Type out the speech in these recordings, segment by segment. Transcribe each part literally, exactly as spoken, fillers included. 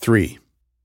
Three.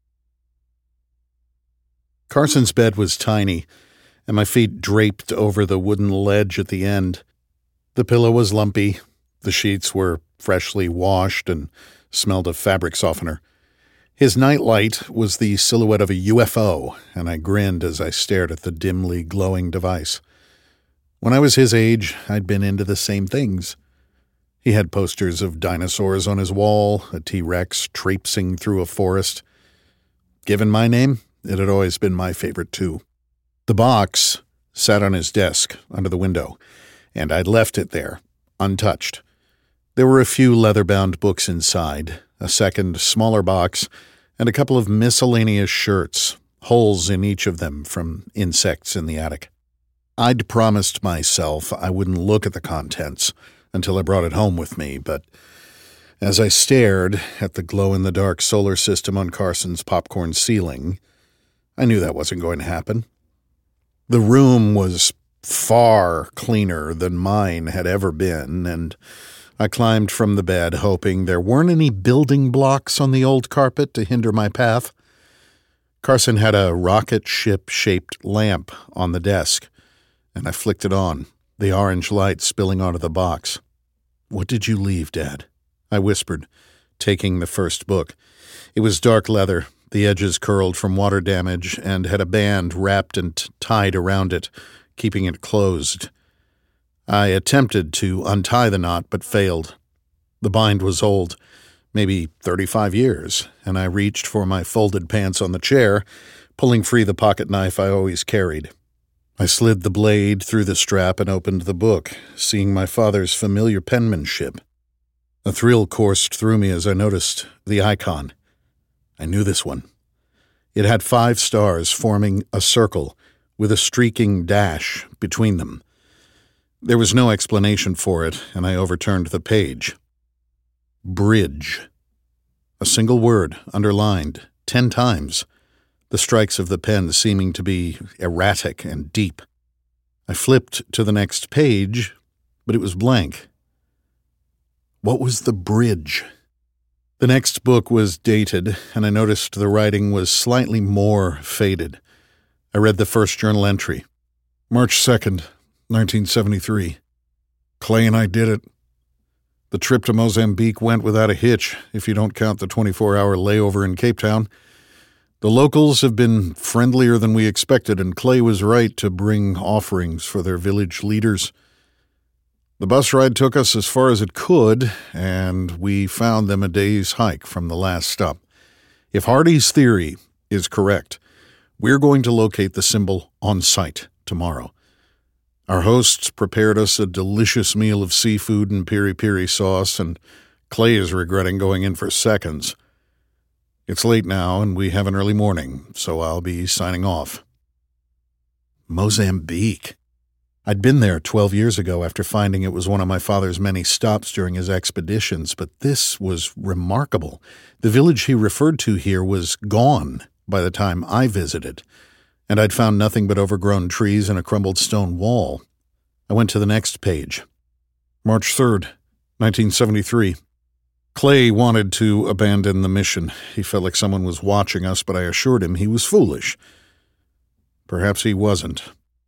Carson's bed was tiny, and my feet draped over the wooden ledge at the end. The pillow was lumpy, the sheets were freshly washed and smelled of fabric softener. His nightlight was the silhouette of a U F O, and I grinned as I stared at the dimly glowing device. When I was his age, I'd been into the same things. He had posters of dinosaurs on his wall, a T-Rex traipsing through a forest. Given my name, it had always been my favorite too. The box sat on his desk under the window, and I'd left it there, untouched. There were a few leather-bound books inside, a second, smaller box, and a couple of miscellaneous shirts, holes in each of them from insects in the attic. I'd promised myself I wouldn't look at the contents until I brought it home with me, but as I stared at the glow-in-the-dark solar system on Carson's popcorn ceiling, I knew that wasn't going to happen. The room was far cleaner than mine had ever been, and I climbed from the bed, hoping there weren't any building blocks on the old carpet to hinder my path. Carson had a rocket ship-shaped lamp on the desk, and I flicked it on, the orange light spilling onto the box. "What did you leave, Dad?" I whispered, taking the first book. It was dark leather, the edges curled from water damage, and had a band wrapped and tied around it, keeping it closed. I attempted to untie the knot, but failed. The bind was old, maybe thirty-five years, and I reached for my folded pants on the chair, pulling free the pocket knife I always carried. I slid the blade through the strap and opened the book, seeing my father's familiar penmanship. A thrill coursed through me as I noticed the icon. I knew this one. It had five stars forming a circle with a streaking dash between them. There was no explanation for it, and I overturned the page. Bridge. A single word, underlined, ten times, the strikes of the pen seeming to be erratic and deep. I flipped to the next page, but it was blank. What was the bridge? The next book was dated, and I noticed the writing was slightly more faded. I read the first journal entry. March second, nineteen seventy-three. Clay and I did it. The trip to Mozambique went without a hitch, if you don't count the twenty-four hour layover in Cape Town. The locals have been friendlier than we expected, and Clay was right to bring offerings for their village leaders. The bus ride took us as far as it could, and we found them a day's hike from the last stop. If Hardy's theory is correct, we're going to locate the symbol on site tomorrow. Our hosts prepared us a delicious meal of seafood and piri-piri sauce, and Clay is regretting going in for seconds. It's late now, and we have an early morning, so I'll be signing off. Mozambique. I'd been there twelve years ago after finding it was one of my father's many stops during his expeditions, but this was remarkable. The village he referred to here was gone by the time I visited, and I'd found nothing but overgrown trees and a crumbled stone wall. I went to the next page. March third, nineteen seventy-three. Clay wanted to abandon the mission. He felt like someone was watching us, but I assured him he was foolish. Perhaps he wasn't.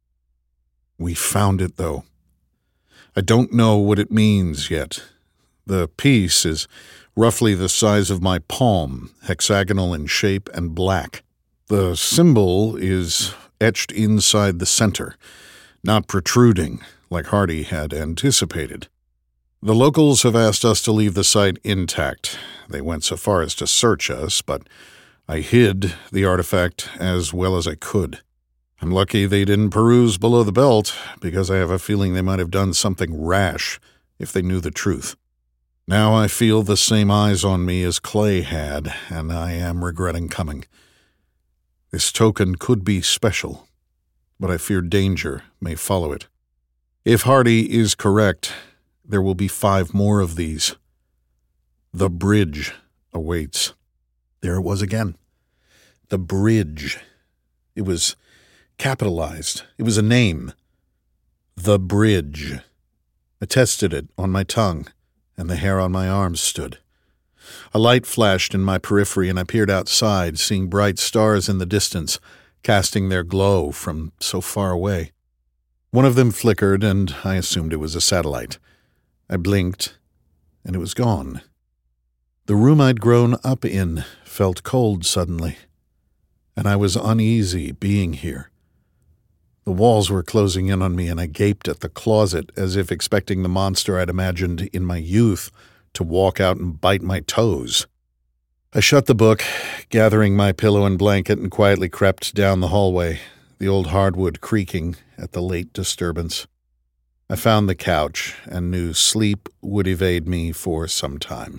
We found it, though. I don't know what it means yet. The piece is roughly the size of my palm, hexagonal in shape and black. The symbol is etched inside the center, not protruding like Hardy had anticipated. The locals have asked us to leave the site intact. They went so far as to search us, but I hid the artifact as well as I could. I'm lucky they didn't peruse below the belt, because I have a feeling they might have done something rash if they knew the truth. Now I feel the same eyes on me as Clay had, and I am regretting coming. This token could be special, but I fear danger may follow it. If Hardy is correct, there will be five more of these. The bridge awaits. There it was again. The bridge. It was capitalized. It was a name. The Bridge. I tested it on my tongue, and the hair on my arms stood. A light flashed in my periphery, and I peered outside, seeing bright stars in the distance, casting their glow from so far away. One of them flickered, and I assumed it was a satellite. I blinked, and it was gone. The room I'd grown up in felt cold suddenly, and I was uneasy being here. The walls were closing in on me, and I gaped at the closet as if expecting the monster I'd imagined in my youth to walk out and bite my toes. I shut the book, gathering my pillow and blanket, and quietly crept down the hallway, the old hardwood creaking at the late disturbance. I found the couch and knew sleep would evade me for some time.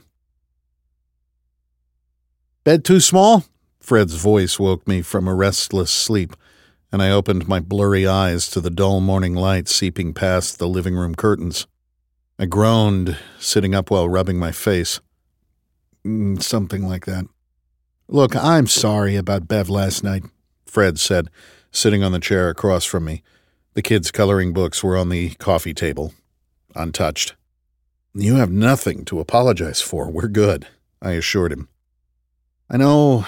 "Bed too small?" Fred's voice woke me from a restless sleep, and I opened my blurry eyes to the dull morning light seeping past the living room curtains. I groaned, sitting up while rubbing my face. Mm, something like that. "Look, I'm sorry about Bev last night," Fred said, sitting on the chair across from me. The kids' coloring books were on the coffee table, untouched. "You have nothing to apologize for. We're good," I assured him. "I know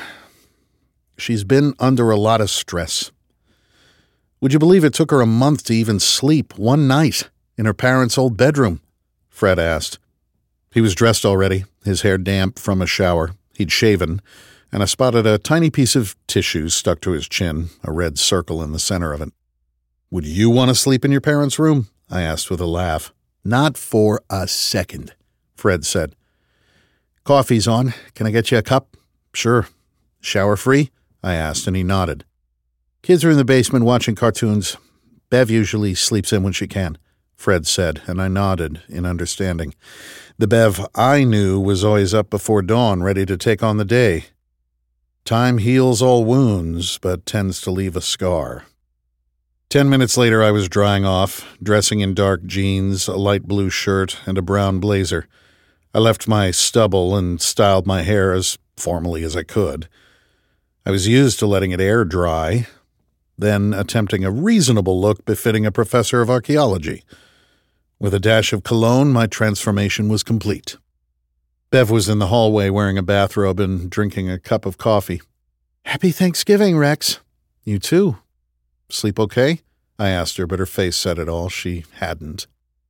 she's been under a lot of stress. Would you believe it took her a month to even sleep one night in her parents' old bedroom?" Fred asked. He was dressed already, his hair damp from a shower. He'd shaven, and I spotted a tiny piece of tissue stuck to his chin, a red circle in the center of it. "Would you want to sleep in your parents' room?" I asked with a laugh. "Not for a second," Fred said. "Coffee's on. Can I get you a cup?" "Sure." "Shower free?" I asked, and he nodded. "Kids are in the basement watching cartoons. Bev usually sleeps in when she can," Fred said, and I nodded in understanding. The Bev I knew was always up before dawn, ready to take on the day. Time heals all wounds, but tends to leave a scar. Ten minutes later, I was drying off, dressing in dark jeans, a light blue shirt, and a brown blazer. I left my stubble and styled my hair as formally as I could. I was used to letting it air dry, then attempting a reasonable look befitting a professor of archaeology. With a dash of cologne, my transformation was complete. Bev was in the hallway wearing a bathrobe and drinking a cup of coffee. "Happy Thanksgiving, Rex." "You too." "Sleep okay?" I asked her, but her face said it all. She hadn't.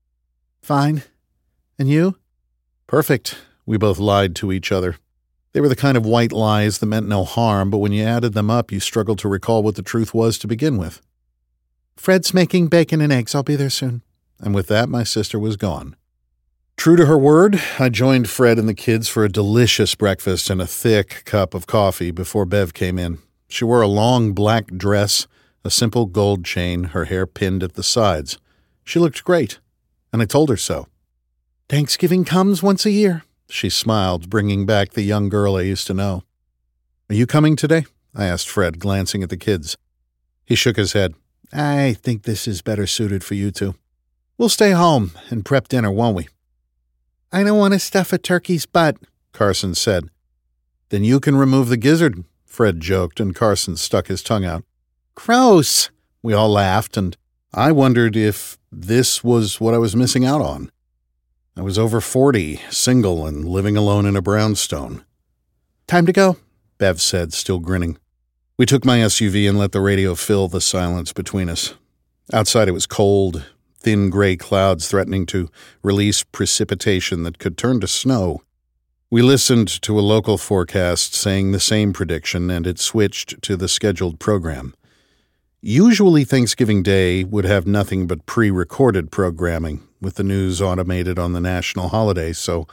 "Fine. And you?" "Perfect." We both lied to each other. They were the kind of white lies that meant no harm, but when you added them up, you struggled to recall what the truth was to begin with. "Fred's making bacon and eggs. I'll be there soon." And with that, my sister was gone. True to her word, I joined Fred and the kids for a delicious breakfast and a thick cup of coffee before Bev came in. She wore a long black dress, a simple gold chain, her hair pinned at the sides. She looked great, and I told her so. "Thanksgiving comes once a year," she smiled, bringing back the young girl I used to know. "Are you coming today?" I asked Fred, glancing at the kids. He shook his head. "I think this is better suited for you two. We'll stay home and prep dinner, won't we?" "I don't want to stuff a turkey's butt," Carson said. "Then you can remove the gizzard," Fred joked, and Carson stuck his tongue out. "Gross!" We all laughed, and I wondered if this was what I was missing out on. I was over forty, single, and living alone in a brownstone. "Time to go," Bev said, still grinning. We took my S U V and let the radio fill the silence between us. Outside it was cold, thin gray clouds threatening to release precipitation that could turn to snow. We listened to a local forecast saying the same prediction, and it switched to the scheduled program. Usually Thanksgiving Day would have nothing but pre-recorded programming, with the news automated on the national holiday, so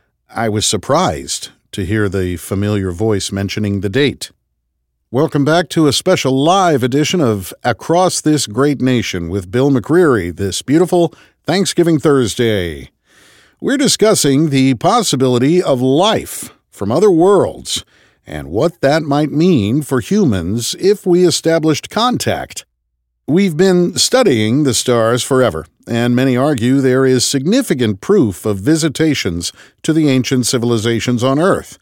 I was surprised to hear the familiar voice mentioning the date. "Welcome back to a special live edition of Across This Great Nation with Bill McCreary this beautiful Thanksgiving Thursday. We're discussing the possibility of life from other worlds and what that might mean for humans if we established contact. We've been studying the stars forever, and many argue there is significant proof of visitations to the ancient civilizations on Earth.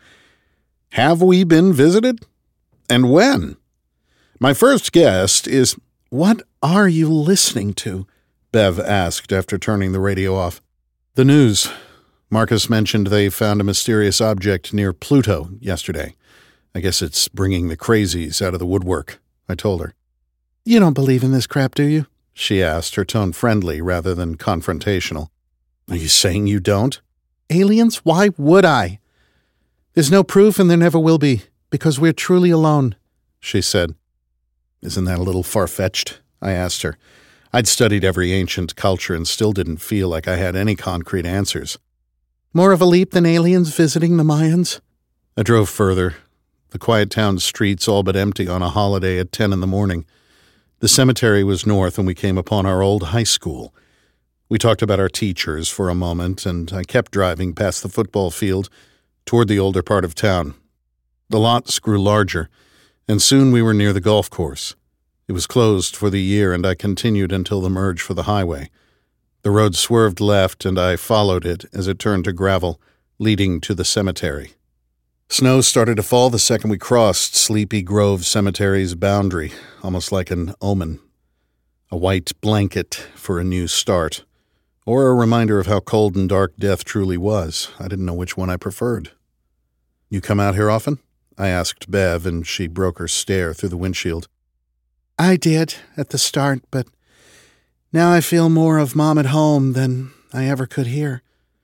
Have we been visited? And when? My first guest is..." "What are you listening to?" Bev asked after turning the radio off. "The news," Marcus mentioned they found a mysterious object near Pluto yesterday. I guess it's bringing the crazies out of the woodwork, I told her. You don't believe in this crap, do you? She asked, her tone friendly rather than confrontational. Are you saying you don't? Aliens? Why would I? There's no proof and there never will be, because we're truly alone, she said. Isn't that a little far-fetched? I asked her. I'd studied every ancient culture and still didn't feel like I had any concrete answers. More of a leap than aliens visiting the Mayans? I drove further. The quiet town streets all but empty on a holiday at ten in the morning. The cemetery was north and we came upon our old high school. We talked about our teachers for a moment, and I kept driving past the football field toward the older part of town. The lots grew larger, and soon we were near the golf course. It was closed for the year, and I continued until the merge for the highway. The road swerved left, and I followed it as it turned to gravel, leading to the cemetery. Snow started to fall the second we crossed Sleepy Grove Cemetery's boundary, almost like an omen. A white blanket for a new start, or a reminder of how cold and dark death truly was. I didn't know which one I preferred. You come out here often? I asked Bev, and she broke her stare through the windshield. I did, at the start, but now I feel more of Mom at home than I ever could here.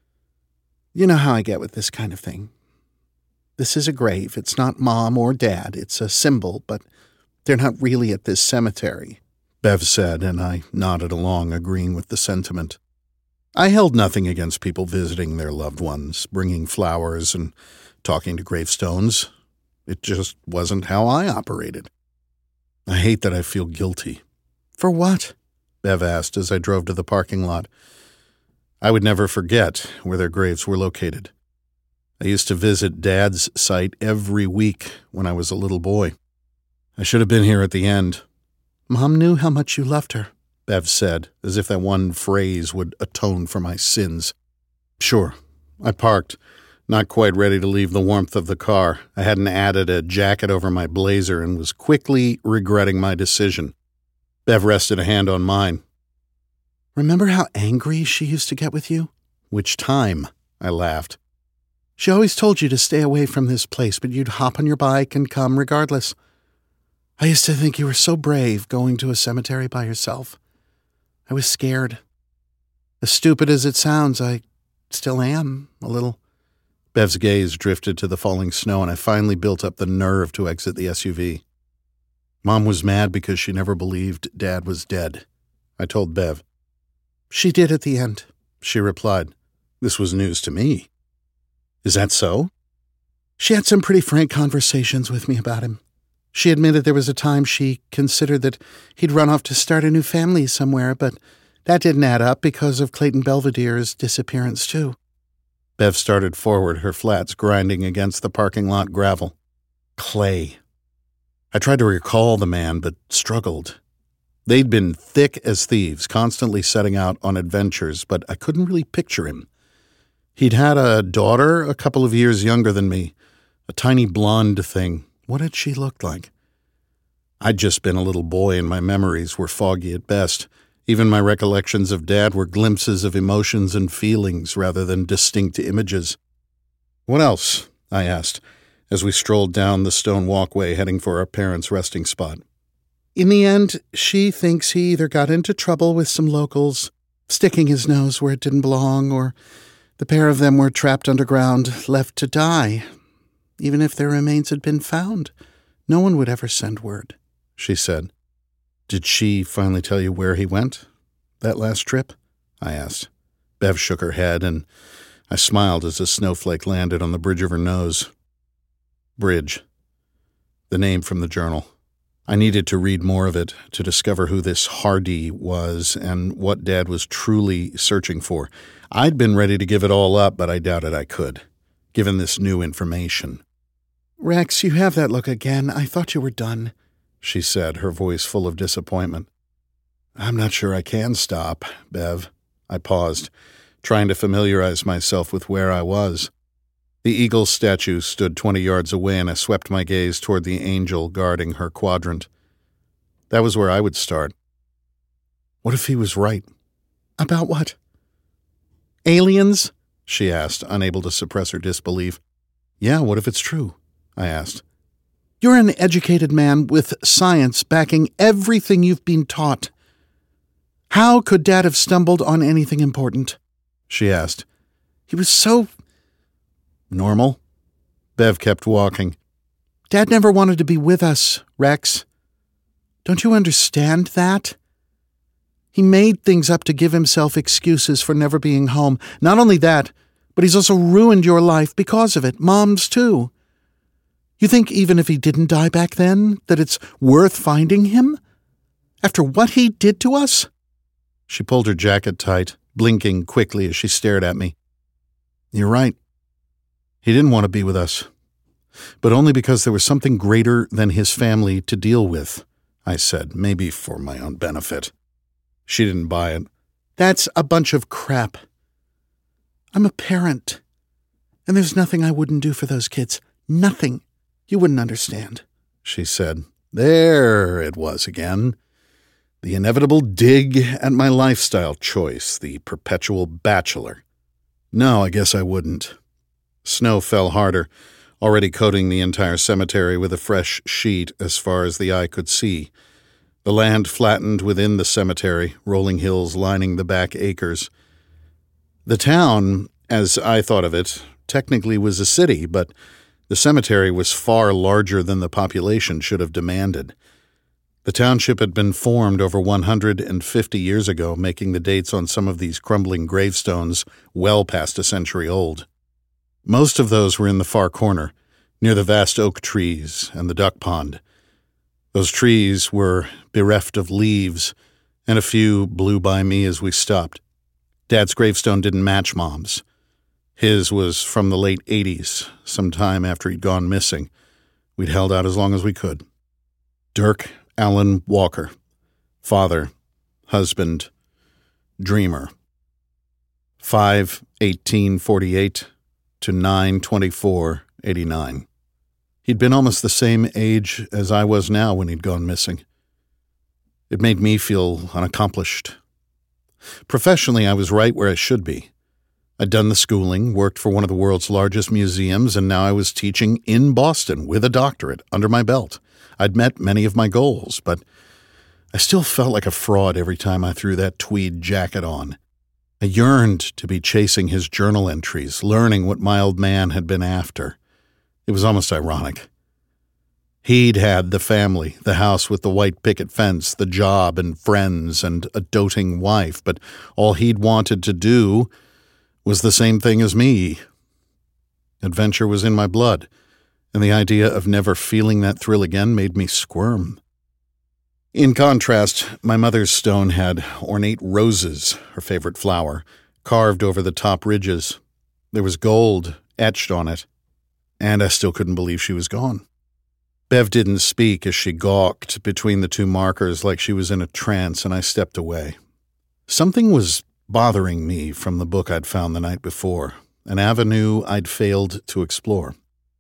You know how I get with this kind of thing. This is a grave. It's not Mom or Dad. It's a symbol, but they're not really at this cemetery, Bev said, and I nodded along, agreeing with the sentiment. I held nothing against people visiting their loved ones, bringing flowers and talking to gravestones. It just wasn't how I operated. I hate that I feel guilty. For what? Bev asked as I drove to the parking lot. I would never forget where their graves were located. I used to visit Dad's site every week when I was a little boy. I should have been here at the end. Mom knew how much you loved her, Bev said, as if that one phrase would atone for my sins. Sure. I parked, not quite ready to leave the warmth of the car. I hadn't added a jacket over my blazer and was quickly regretting my decision. Bev rested a hand on mine. Remember how angry she used to get with you? Which time? I laughed. She always told you to stay away from this place, but you'd hop on your bike and come regardless. I used to think you were so brave going to a cemetery by yourself. I was scared. As stupid as it sounds, I still am, a little. Bev's gaze drifted to the falling snow, and I finally built up the nerve to exit the S U V. Mom was mad because she never believed Dad was dead, I told Bev. She did at the end, she replied. This was news to me. Is that so? She had some pretty frank conversations with me about him. She admitted there was a time she considered that he'd run off to start a new family somewhere, but that didn't add up because of Clayton Belvedere's disappearance, too. Bev started forward, her flats grinding against the parking lot gravel. Clay. I tried to recall the man, but struggled. They'd been thick as thieves, constantly setting out on adventures, but I couldn't really picture him. He'd had a daughter a couple of years younger than me, a tiny blonde thing. What had she looked like? I'd just been a little boy and my memories were foggy at best. Even my recollections of Dad were glimpses of emotions and feelings rather than distinct images. What else? I asked, as we strolled down the stone walkway heading for our parents' resting spot. In the end, she thinks he either got into trouble with some locals, sticking his nose where it didn't belong, or the pair of them were trapped underground, left to die. Even if their remains had been found, no one would ever send word, she said. Did she finally tell you where he went, that last trip? I asked. Bev shook her head, and I smiled as a snowflake landed on the bridge of her nose. Bridge. The name from the journal. I needed to read more of it to discover who this Hardy was and what Dad was truly searching for. I'd been ready to give it all up, but I doubted I could, given this new information. Rex, you have that look again. I thought you were done, she said, her voice full of disappointment. I'm not sure I can stop, Bev. I paused, trying to familiarize myself with where I was. The eagle statue stood twenty yards away, and I swept my gaze toward the angel guarding her quadrant. That was where I would start. What if he was right? About what? Aliens? she asked, unable to suppress her disbelief. Yeah, what if it's true? I asked. You're an educated man with science backing everything you've been taught. How could Dad have stumbled on anything important? She asked. He was so... normal. Bev kept walking. Dad never wanted to be with us, Rex. Don't you understand that? He made things up to give himself excuses for never being home. Not only that, but he's also ruined your life because of it. Mom's too. You think even if he didn't die back then, that it's worth finding him? After what he did to us? She pulled her jacket tight, blinking quickly as she stared at me. You're right. He didn't want to be with us. But only because there was something greater than his family to deal with, I said, maybe for my own benefit. She didn't buy it. That's a bunch of crap. I'm a parent, and there's nothing I wouldn't do for those kids. Nothing. You wouldn't understand, she said. There it was again. The inevitable dig at my lifestyle choice, the perpetual bachelor. No, I guess I wouldn't. Snow fell harder, already coating the entire cemetery with a fresh sheet as far as the eye could see. The land flattened within the cemetery, rolling hills lining the back acres. The town, as I thought of it, technically was a city, but the cemetery was far larger than the population should have demanded. The township had been formed over one hundred fifty years ago, making the dates on some of these crumbling gravestones well past a century old. Most of those were in the far corner, near the vast oak trees and the duck pond. Those trees were bereft of leaves, and a few blew by me as we stopped. Dad's gravestone didn't match Mom's. His was from the late eighties, some time after he'd gone missing. We'd held out as long as we could. Dirk Allen Walker. Father. Husband. Dreamer. five eighteen forty-eight to nine twenty-four eighty-nine. He'd been almost the same age as I was now when he'd gone missing. It made me feel unaccomplished. Professionally, I was right where I should be. I'd done the schooling, worked for one of the world's largest museums, and now I was teaching in Boston with a doctorate under my belt. I'd met many of my goals, but I still felt like a fraud every time I threw that tweed jacket on. I yearned to be chasing his journal entries, learning what my old man had been after. It was almost ironic. He'd had the family, the house with the white picket fence, the job and friends and a doting wife, but all he'd wanted to do was the same thing as me. Adventure was in my blood, and the idea of never feeling that thrill again made me squirm. In contrast, my mother's stone had ornate roses, her favorite flower, carved over the top ridges. There was gold etched on it. And I still couldn't believe she was gone. Bev didn't speak as she gawked between the two markers like she was in a trance, and I stepped away. Something was bothering me from the book I'd found the night before, an avenue I'd failed to explore.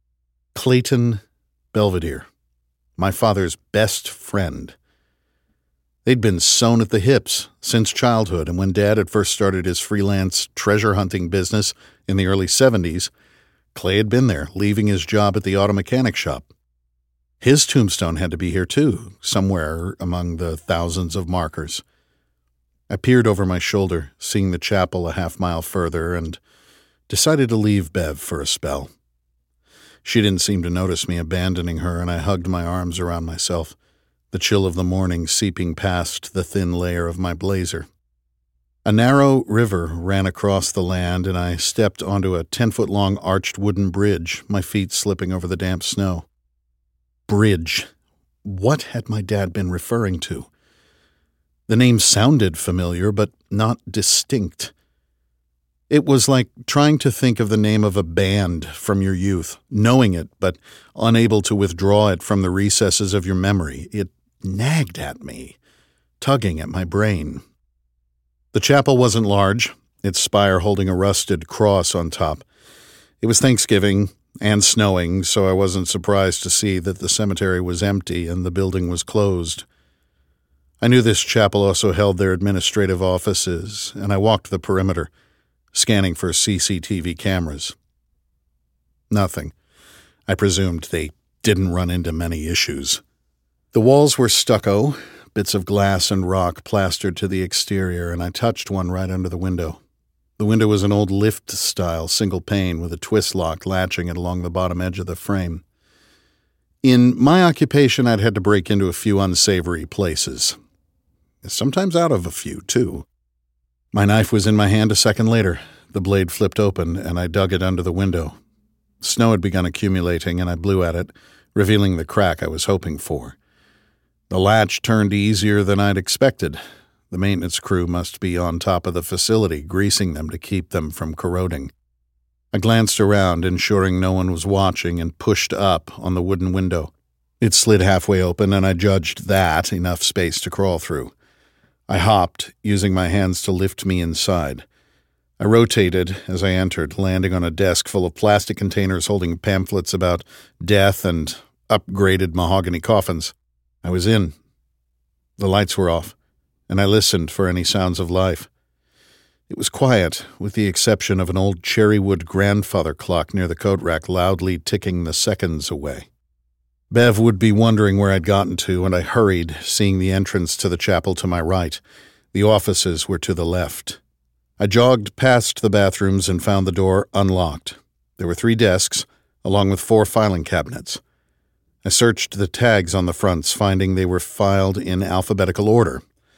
Clayton Belvedere, my father's best friend. They'd been sewn at the hips since childhood, and when Dad had first started his freelance treasure hunting business in the early seventies, Clay had been there, leaving his job at the auto mechanic shop. His tombstone had to be here, too, somewhere among the thousands of markers. I peered over my shoulder, seeing the chapel a half mile further, and decided to leave Bev for a spell. She didn't seem to notice me abandoning her, and I hugged my arms around myself, the chill of the morning seeping past the thin layer of my blazer. A narrow river ran across the land, and I stepped onto a ten-foot-long arched wooden bridge, my feet slipping over the damp snow. Bridge. What had my dad been referring to? The name sounded familiar, but not distinct. It was like trying to think of the name of a band from your youth, knowing it, but unable to withdraw it from the recesses of your memory. It nagged at me, tugging at my brain. The chapel wasn't large, its spire holding a rusted cross on top. It was Thanksgiving and snowing, so I wasn't surprised to see that the cemetery was empty and the building was closed. I knew this chapel also held their administrative offices, and I walked the perimeter, scanning for C C T V cameras. Nothing. I presumed they didn't run into many issues. The walls were stucco, bits of glass and rock plastered to the exterior, and I touched one right under the window. The window was an old lift-style single pane with a twist lock latching it along the bottom edge of the frame. In my occupation, I'd had to break into a few unsavory places. Sometimes out of a few, too. My knife was in my hand a second later. The blade flipped open, and I dug it under the window. Snow had begun accumulating, and I blew at it, revealing the crack I was hoping for. The latch turned easier than I'd expected. The maintenance crew must be on top of the facility, greasing them to keep them from corroding. I glanced around, ensuring no one was watching, and pushed up on the wooden window. It slid halfway open, and I judged that enough space to crawl through. I hopped, using my hands to lift me inside. I rotated as I entered, landing on a desk full of plastic containers holding pamphlets about death and upgraded mahogany coffins. I was in. The lights were off, and I listened for any sounds of life. It was quiet, with the exception of an old cherrywood grandfather clock near the coat rack loudly ticking the seconds away. Bev would be wondering where I'd gotten to, and I hurried, seeing the entrance to the chapel to my right. The offices were to the left. I jogged past the bathrooms and found the door unlocked. There were three desks, along with four filing cabinets. I searched the tags on the fronts, finding they were filed in alphabetical order.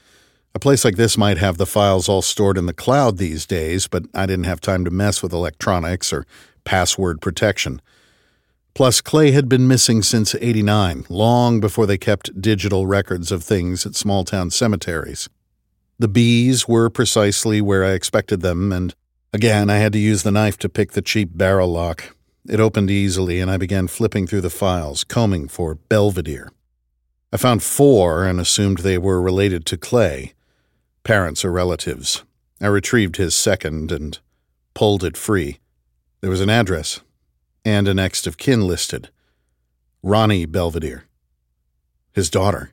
A place like this might have the files all stored in the cloud these days, but I didn't have time to mess with electronics or password protection. Plus, Clay had been missing since eighty-nine, long before they kept digital records of things at small-town cemeteries. The bees were precisely where I expected them, and again I had to use the knife to pick the cheap barrel lock. It opened easily, and I began flipping through the files, combing for Belvedere. I found four and assumed they were related to Clay, parents or relatives. I retrieved his second and pulled it free. There was an address and a next of kin listed. Ronnie Belvedere. His daughter.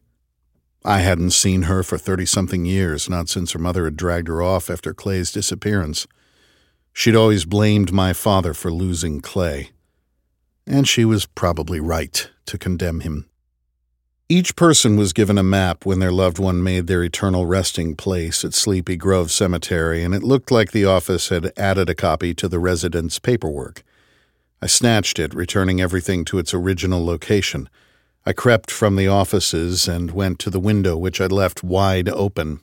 I hadn't seen her for thirty-something years, not since her mother had dragged her off after Clay's disappearance. She'd always blamed my father for losing Clay, and she was probably right to condemn him. Each person was given a map when their loved one made their eternal resting place at Sleepy Grove Cemetery, and it looked like the office had added a copy to the residents' paperwork. I snatched it, returning everything to its original location. I crept from the offices and went to the window, which I'd left wide open.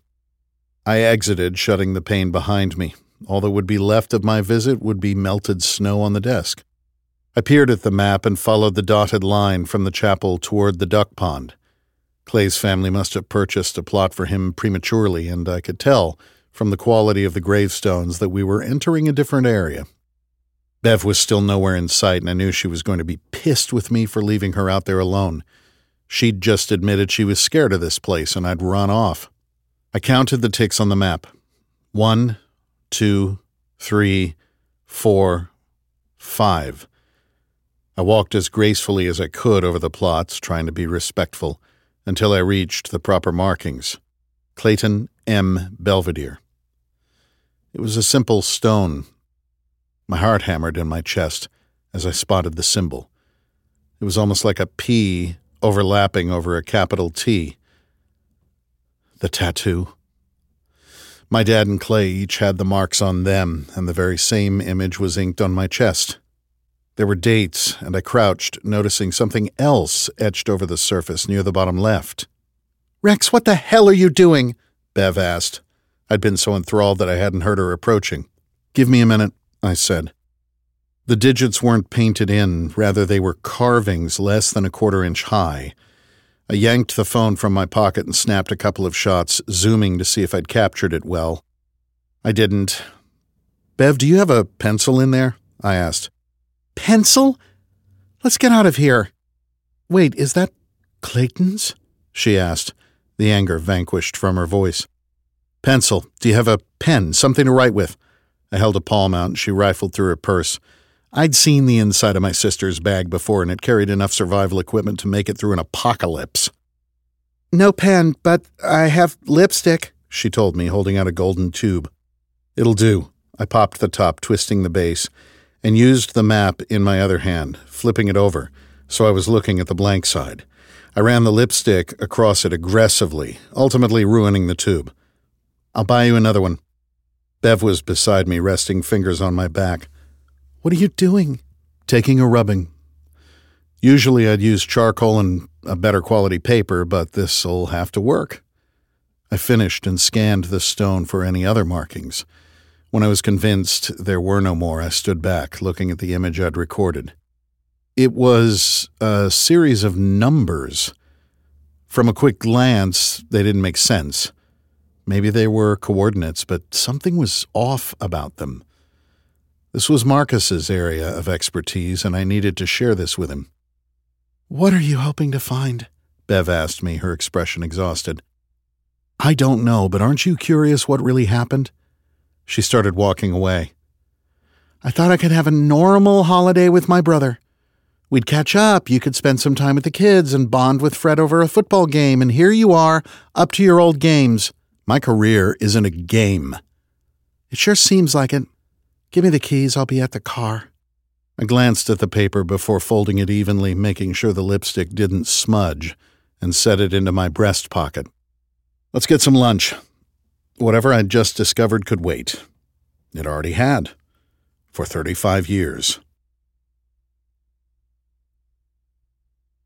I exited, shutting the pane behind me. All that would be left of my visit would be melted snow on the desk. I peered at the map and followed the dotted line from the chapel toward the duck pond. Clay's family must have purchased a plot for him prematurely, and I could tell from the quality of the gravestones that we were entering a different area. Bev was still nowhere in sight, and I knew she was going to be pissed with me for leaving her out there alone. She'd just admitted she was scared of this place, and I'd run off. I counted the ticks on the map. One, two, three, four, five. I walked as gracefully as I could over the plots, trying to be respectful, until I reached the proper markings. Clayton M. Belvedere. It was a simple stone. My heart hammered in my chest as I spotted the symbol. It was almost like a P overlapping over a capital T. The tattoo. My dad and Clay each had the marks on them, and the very same image was inked on my chest. There were dates, and I crouched, noticing something else etched over the surface near the bottom left. "Rex, what the hell are you doing?" Bev asked. I'd been so enthralled that I hadn't heard her approaching. "Give me a minute," I said. The digits weren't painted in, rather they were carvings less than a quarter inch high. I yanked the phone from my pocket and snapped a couple of shots, zooming to see if I'd captured it well. I didn't. "Bev, do you have a pencil in there?" I asked. "Pencil? Let's get out of here." "Wait, is that Clayton's?" she asked, the anger vanquished from her voice. "Pencil. Do you have a pen, something to write with?" I held a palm out and she rifled through her purse. I'd seen the inside of my sister's bag before, and it carried enough survival equipment to make it through an apocalypse. "No pen, but I have lipstick," she told me, holding out a golden tube. "It'll do," I popped the top, twisting the base, and used the map in my other hand, flipping it over, so I was looking at the blank side. I ran the lipstick across it aggressively, ultimately ruining the tube. "I'll buy you another one." Bev was beside me, resting fingers on my back. "What are you doing?" "Taking a rubbing. Usually I'd use charcoal and a better quality paper, but this'll have to work." I finished and scanned the stone for any other markings. When I was convinced there were no more, I stood back, looking at the image I'd recorded. It was a series of numbers. From a quick glance, they didn't make sense. Maybe they were coordinates, but something was off about them. This was Marcus's area of expertise, and I needed to share this with him. "What are you hoping to find?" Bev asked me, her expression exhausted. "I don't know, but aren't you curious what really happened?" She started walking away. "I thought I could have a normal holiday with my brother. We'd catch up, you could spend some time with the kids and bond with Fred over a football game, and here you are, up to your old games. My career isn't a game." "It sure seems like it. Give me the keys, I'll be at the car." I glanced at the paper before folding it evenly, making sure the lipstick didn't smudge, and set it into my breast pocket. "Let's get some lunch." Whatever I'd just discovered could wait. It already had. For thirty-five years.